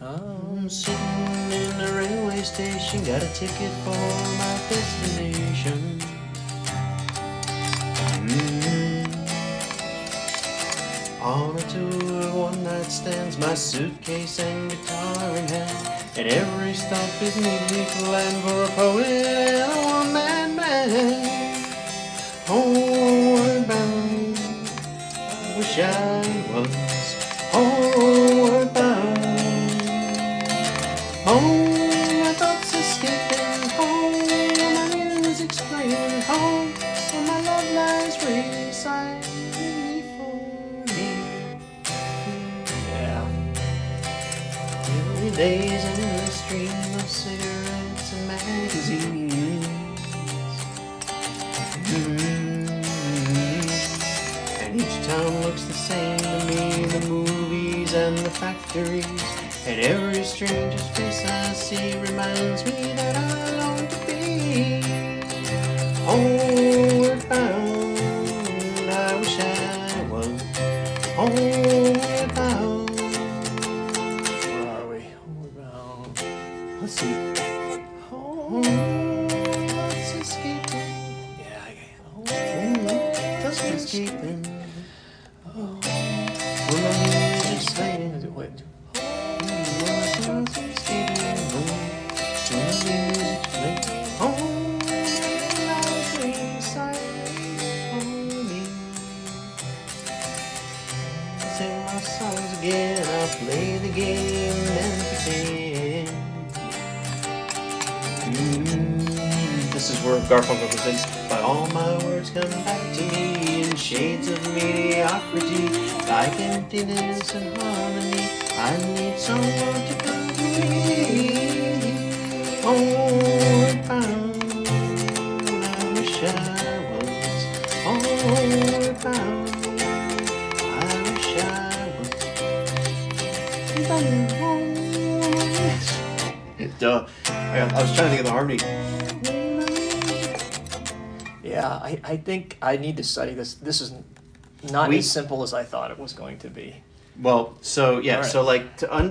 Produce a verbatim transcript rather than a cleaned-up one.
I'm sitting in the railway station, got a ticket for my destination. Mm. On a tour of one-night stands, my suitcase and guitar in hand, and every stop is neatly planned for a poet and a one-man band. Homeward bound, I wish I was homeward bound. Home, my thoughts escaping, home, my music's playing, home, where my love lies reciting for me. Yeah. Every day's in the stream of cigarettes and magazines. Mm-hmm. And each town looks the same to me, the movies and the factories. And every stranger's face I see reminds me that I long to be homeward bound. I wish I was homeward bound. Where are we? Homeward bound. Let's see. Home, thoughts escaping. Yeah, I Home, thoughts escaping. Oh, when my music's playing. Is it wait? Sing my songs again, I'll play the game and pretend. Mm, this is where Garfunkel presents, but all my words come back to me in shades of mediocrity, like emptiness and harmony. I need someone to come to me. Homeward bound, I wish I was homeward bound. I wish I was home. Duh. I, got, I was trying to think of the harmony. Yeah, I, I think I need to study this. This is not We- as simple as I thought it was going to be. Well, so yeah, All right. so like to un